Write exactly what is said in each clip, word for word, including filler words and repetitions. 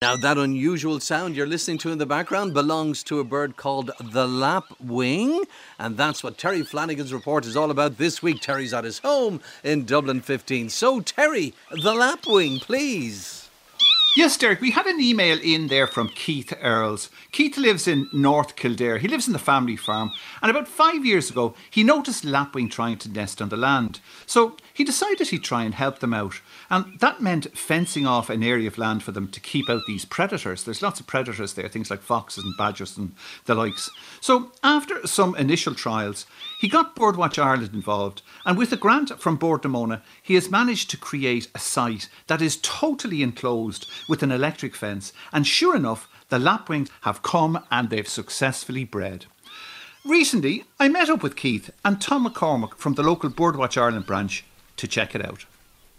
Now, that unusual sound you're listening to in the background belongs to a bird called the lapwing, and that's what Terry Flanagan's report is all about this week. Terry's at his home in Dublin fifteen. So, Terry, the lapwing, please. Yes, Derek, we had an email in there from Keith Earls. Keith lives in North Kildare. He lives in the family farm. And about five years ago, he noticed lapwing trying to nest on the land. So he decided he'd try and help them out. And that meant fencing off an area of land for them to keep out these predators. There's lots of predators there, things like foxes and badgers and the likes. So after some initial trials, he got Birdwatch Ireland involved. And with a grant from Bord na Móna, he has managed to create a site that is totally enclosed with an electric fence, and sure enough, the lapwings have come and they've successfully bred. Recently, I met up with Keith and Tom McCormick from the local Birdwatch Ireland branch to check it out.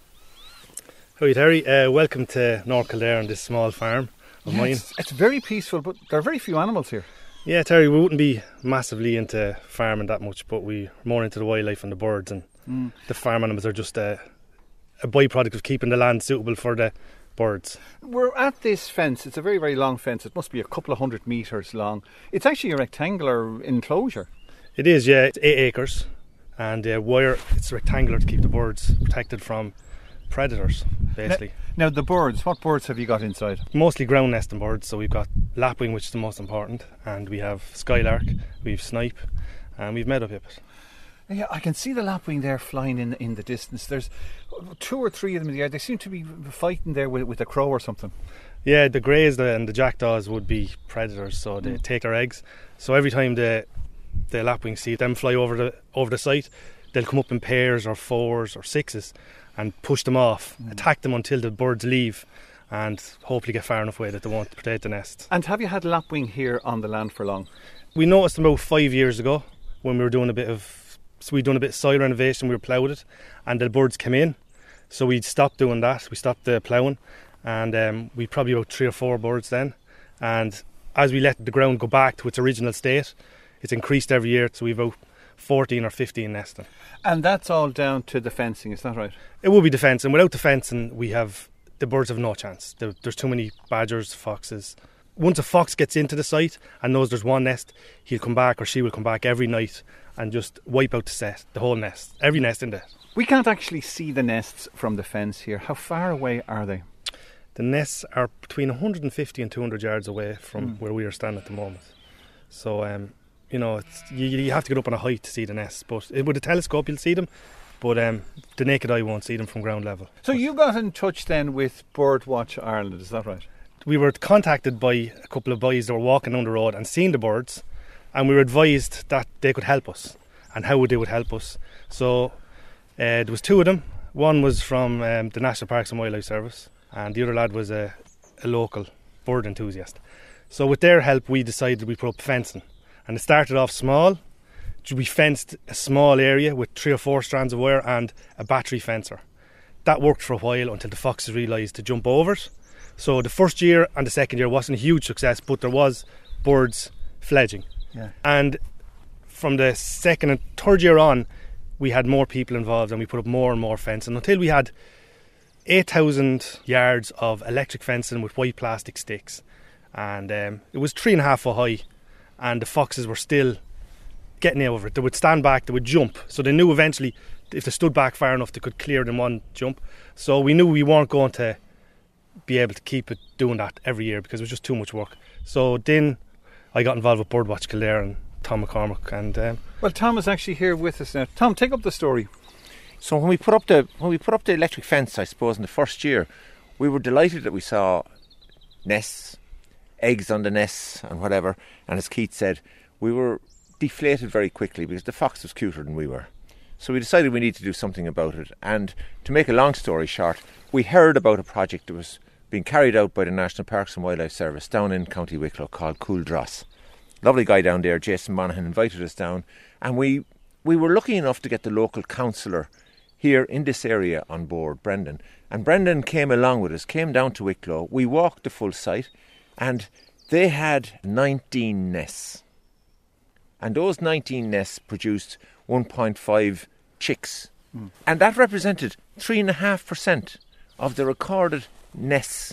Howdy Terry, uh, welcome to North Kildare on this small farm of yeah, mine. It's, it's very peaceful, but there are very few animals here. Yeah, Terry, we wouldn't be massively into farming that much, but we're more into the wildlife and the birds, and mm. the farm animals are just a, a byproduct of keeping the land suitable for the birds. We're at this fence. It's a very, very long fence. It must be a couple of hundred metres long. It's actually a rectangular enclosure. It is, yeah. It's eight acres, and uh, wire. It's rectangular to keep the birds protected from predators, basically. Now, now, the birds, what birds have you got inside? Mostly ground nesting birds. So we've got lapwing, which is the most important, and we have skylark, we've snipe, and we've meadowpipit. Yeah, I can see the lapwing there flying in in the distance. There's two or three of them in the air. They seem to be fighting there with, with a crow or something. Yeah, the greys and the jackdaws would be predators, so they mm. take their eggs. So every time the the lapwings see them fly over the over the site, they'll come up in pairs or fours or sixes and push them off, mm. attack them until the birds leave, and hopefully get far enough away that they won't predate the nest. And have you had lapwing here on the land for long? We noticed them about five years ago when we were doing a bit of So we'd done a bit of soil renovation, we were ploughed it, and the birds came in. So we'd stopped doing that, we stopped the ploughing, and um, we probably about three or four birds then. And as we let the ground go back to its original state, it's increased every year, so we've about fourteen or fifteen nesting. And that's all down to the fencing, is that right? It will be the fencing. Without the fencing, we have the birds have no chance. There's too many badgers, foxes. Once a fox gets into the site and knows there's one nest, he'll come back or she will come back every night and just wipe out the set, the whole nest, every nest in there. We can't actually see the nests from the fence here. How far away are they? The nests are between one hundred fifty and two hundred yards away from mm. where we are standing at the moment. So, um, you know, it's, you, you have to get up on a height to see the nests. But with a telescope, you'll see them. But um, the naked eye won't see them from ground level. So you got in touch then with Birdwatch Ireland, is that right? We were contacted by a couple of boys that were walking down the road and seeing the birds, and we were advised that they could help us and how they would help us. So uh, there was two of them. One was from um, the National Parks and Wildlife Service, and the other lad was a, a local bird enthusiast. So with their help, we decided we put up fencing, and it started off small. We fenced a small area with three or four strands of wire and a battery fencer. That worked for a while until the foxes realised to jump over it. So the first year and the second year wasn't a huge success, but there was birds fledging. Yeah. And from the second and third year on, we had more people involved and we put up more and more fencing until we had eight thousand yards of electric fencing with white plastic sticks. And um, it was three and a half foot high, and the foxes were still getting over it. They would stand back, they would jump. So they knew eventually if they stood back far enough, they could clear it in one jump. So we knew we weren't going to be able to keep it doing that every year because it was just too much work. So then I got involved with Birdwatch Kildare and Tom McCormick. And um, well, Tom is actually here with us now. Tom, take up the story. So when we put up the when we put up the electric fence, I suppose in the first year, we were delighted that we saw nests, eggs on the nests and whatever. And as Keith said, we were deflated very quickly because the fox was cuter than we were. So we decided we need to do something about it. And to make a long story short, we heard about a project that was being carried out by the National Parks and Wildlife Service down in County Wicklow called Cool Dross. Lovely guy down there, Jason Monaghan, invited us down, and we we were lucky enough to get the local councillor here in this area on board, Brendan. And Brendan came along with us, came down to Wicklow. We walked the full site, and they had nineteen nests. And those nineteen nests produced one point five chicks. Mm. And that represented three point five percent of the recorded nests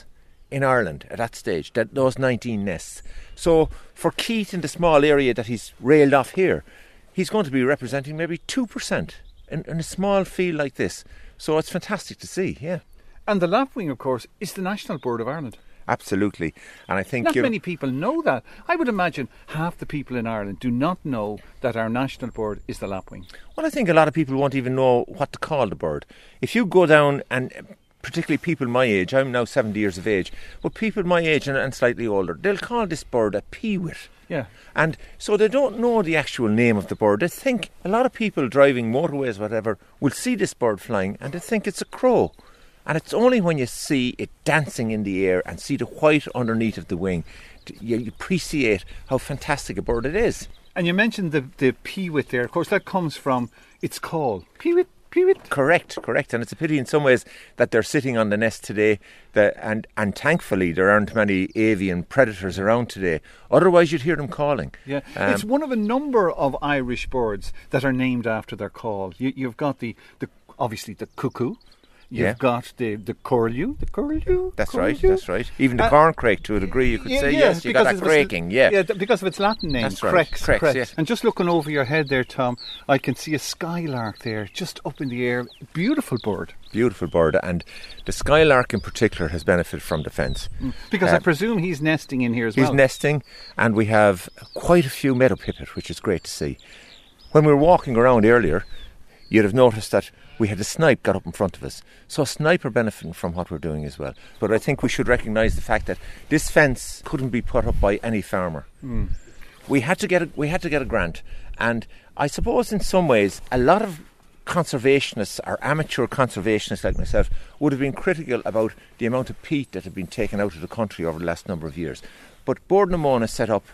in Ireland at that stage, that those nineteen nests. So for Keith in the small area that he's railed off here, he's going to be representing maybe two percent in, in a small field like this. So it's fantastic to see, yeah. And the lapwing, of course, is the national bird of Ireland. Absolutely. And I think Not you know, many people know that. I would imagine half the people in Ireland do not know that our national bird is the lapwing. Well, I think a lot of people won't even know what to call the bird. If you go down, and particularly people my age, I'm now seventy years of age, but people my age and, and slightly older, they'll call this bird a peewit. Yeah. And so they don't know the actual name of the bird. They think, a lot of people driving motorways, whatever, will see this bird flying and they think it's a crow. And it's only when you see it dancing in the air and see the white underneath of the wing, you appreciate how fantastic a bird it is. And you mentioned the, the peewit there. Of course, that comes from its call. Peewit, peewit. Correct, correct. And it's a pity in some ways that they're sitting on the nest today. That, and, and thankfully, there aren't many avian predators around today. Otherwise, you'd hear them calling. Yeah, Um, it's one of a number of Irish birds that are named after their call. You, you've got the, the obviously the cuckoo. You've Yeah. got the the curlew, the curlew. That's right, curlew. that's right. Even the Uh, corncrake, to a degree, you could say, yes, you got that of its- craking, yeah. yeah, th- because of its Latin name, That's right, crex, crex, crex. yeah. And just looking over your head there, Tom, I can see a skylark there, just up in the air. Beautiful bird. Beautiful bird, and the skylark in particular has benefited from the fence. Because I Uh, presume he's nesting in here as He's well. nesting, and we have quite a few meadow pipit, which is great to see. When we were walking around earlier, you'd have noticed that we had a snipe got up in front of us. So snipe are benefiting from what we're doing as well. But I think we should recognise the fact that this fence couldn't be put up by any farmer. Mm. We had to get a, we had to get a grant, and I suppose in some ways a lot of conservationists or amateur conservationists like myself would have been critical about the amount of peat that had been taken out of the country over the last number of years. But Bord na Móna set up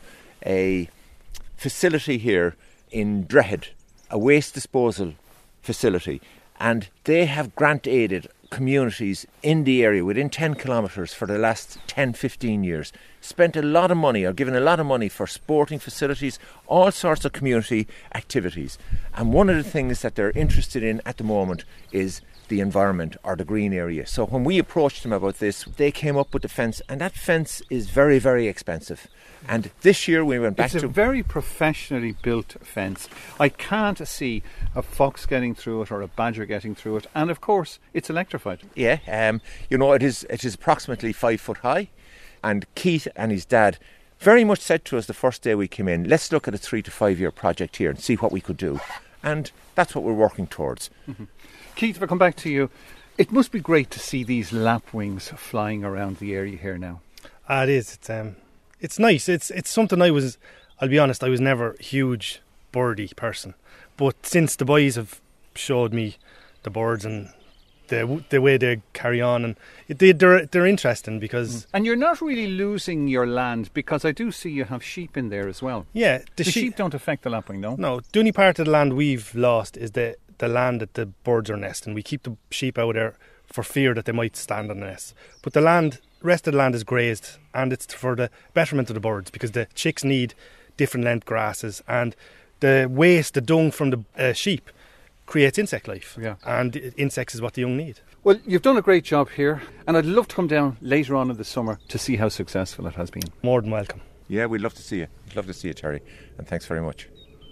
a facility here in Drehead, a waste disposal facility, and they have grant aided communities in the area within ten kilometres for the last ten, fifteen years. Spent a lot of money or given a lot of money for sporting facilities, all sorts of community activities. And one of the things that they're interested in at the moment is the environment or the green area. So when we approached them about this, they came up with the fence, and that fence is very, very expensive. And this year we went back It's to... a very professionally built fence. I can't see a fox getting through it or a badger getting through it. And of course, it's electrified. Yeah, um, you know, it is it is approximately five foot high. And Keith and his dad very much said to us the first day we came in, let's look at a three to five year project here and see what we could do. And that's what we're working towards. Mm-hmm. Keith, if I come back to you, it must be great to see these lapwings flying around the area here now. Ah, it is. It's um, it's nice. It's it's something I was. I'll be honest. I was never a huge birdie person, but since the boys have showed me the birds and the the way they carry on, and it, they they're they're interesting because And you're not really losing your land, because I do see you have sheep in there as well. yeah, the, The sheep. sheep don't affect the lapwing, no? No, the only part of the land we've lost is the the land that the birds are nesting. We keep the sheep out there for fear that they might stand on the nest. But the land, rest of the land is grazed, and it's for the betterment of the birds, because the chicks need different length grasses, and the waste, the dung from the uh, sheep creates insect life. Yeah. And insects is what the young need. Well, you've done a great job here, and I'd love to come down later on in the summer to see how successful it has been. More than welcome. Yeah, we'd love to see you. We'd love to see you, Terry. And thanks very much.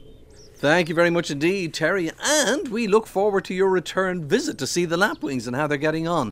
Thank you very much indeed, Terry. And we look forward to your return visit to see the lapwings and how they're getting on.